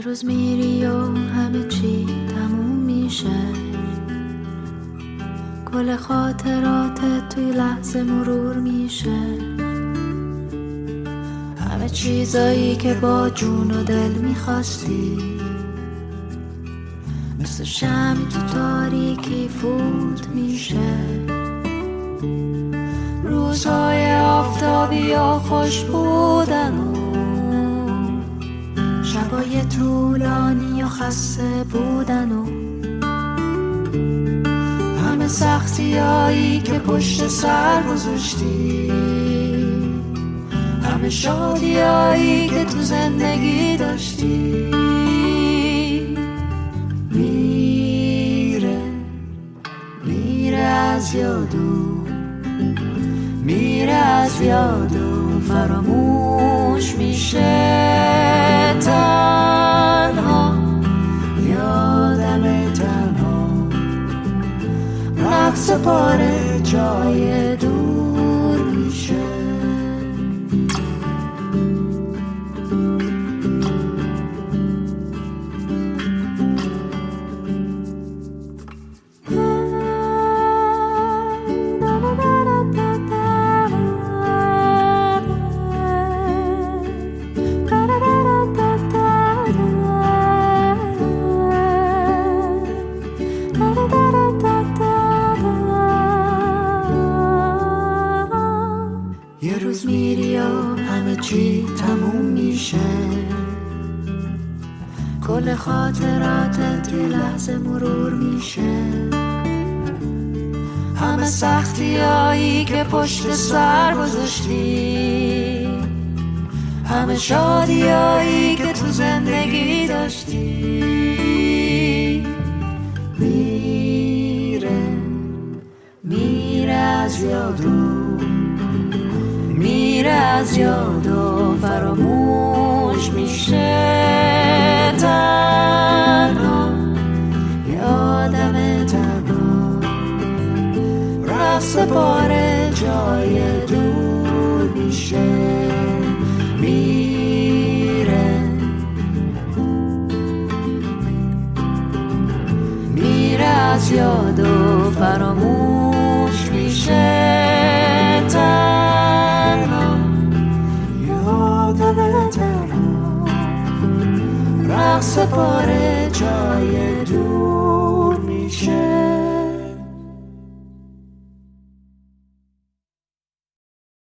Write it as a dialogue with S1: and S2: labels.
S1: روز میری و همه چی تموم میشه، کل خاطراتت توی لحظه مرور میشه. همه چیزایی که با جون و دل میخواستی مثل شمعی تو تاریکی فوت میشه. روزهای آفتابی یا خوش بودن و شبای طولانی و خسته بودن و همه سختیایی که پشت سر گذاشتی، همه شادیایی که تو زندگی داشتی. میره از یادو، میره از یادو، فراموش میشه. تنها یادم، تنها رقص پاره جای دور میشه. یه روز میری و همه چی تموم میشه، کل خاطراتت توی لحظه مرور میشه. همه سختیایی که پشت سر گذاشتی، همه شادیایی که تو زندگی داشتی. میره از یادو، میره از یادو، فراموش میشه. تنها یادم، تنها رقص پاره جای دور میشه. میره از یادو، فراموش میشه. رقص پاره جای